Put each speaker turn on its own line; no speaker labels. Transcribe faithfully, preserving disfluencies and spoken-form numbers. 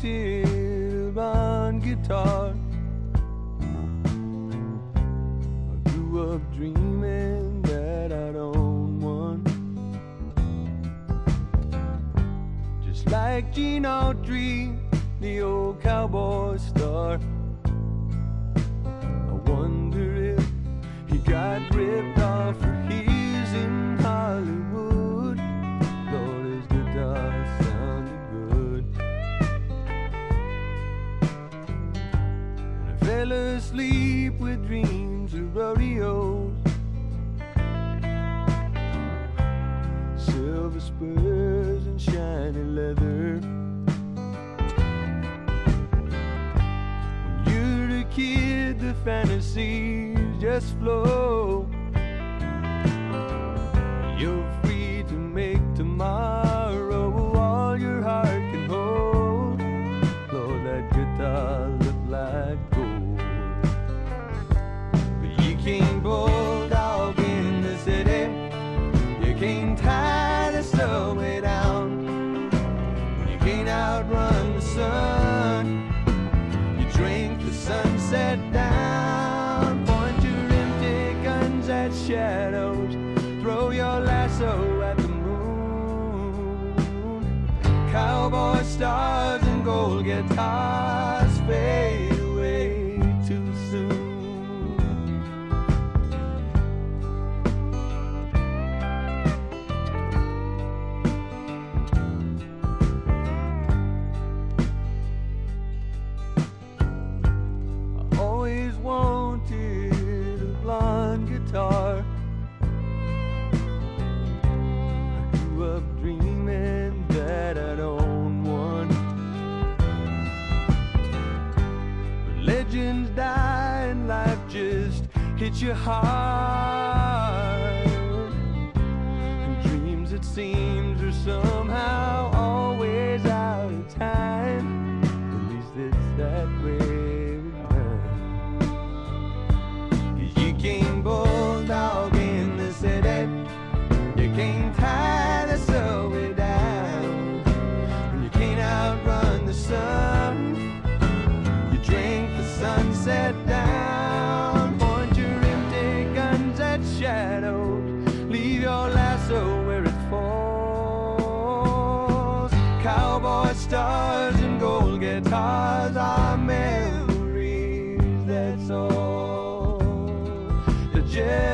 wanted a blonde guitar. I grew up dreaming that I'd own one, just like Gene Autry, the old cowboy star. I wonder if he got ripped off for his in Hollywood. Lord, his guitar sounded good. When I fell asleep with dreams of rodeos, silver spurs and shiny leather. When you're a kid, the fantasies just flow. You're free to make tomorrow all your heart can hold. Lord, that guitar looked like gold. But you can't bulldog in the city, you can't tie the subway down, you can't outrun the sun, you drink the sunset down. Point your empty guns at shadows, throw your lasso at the moon. Cowboy stars and gold guitars fade away too soon. I always wanted a blonde guitar. Up dreaming that I'd own one, but legends die and life just hits you hard, and dreams it seems are somehow always out of time. At least it's that way with mine. 'Cause you can't bulldog in the city, you can't tie the subway down, and you can't outrun the sun, you drink the sunset down. Point your empty guns at shadows, leave your lasso where it falls. Cowboy stars and gold guitars are memories, that's all. The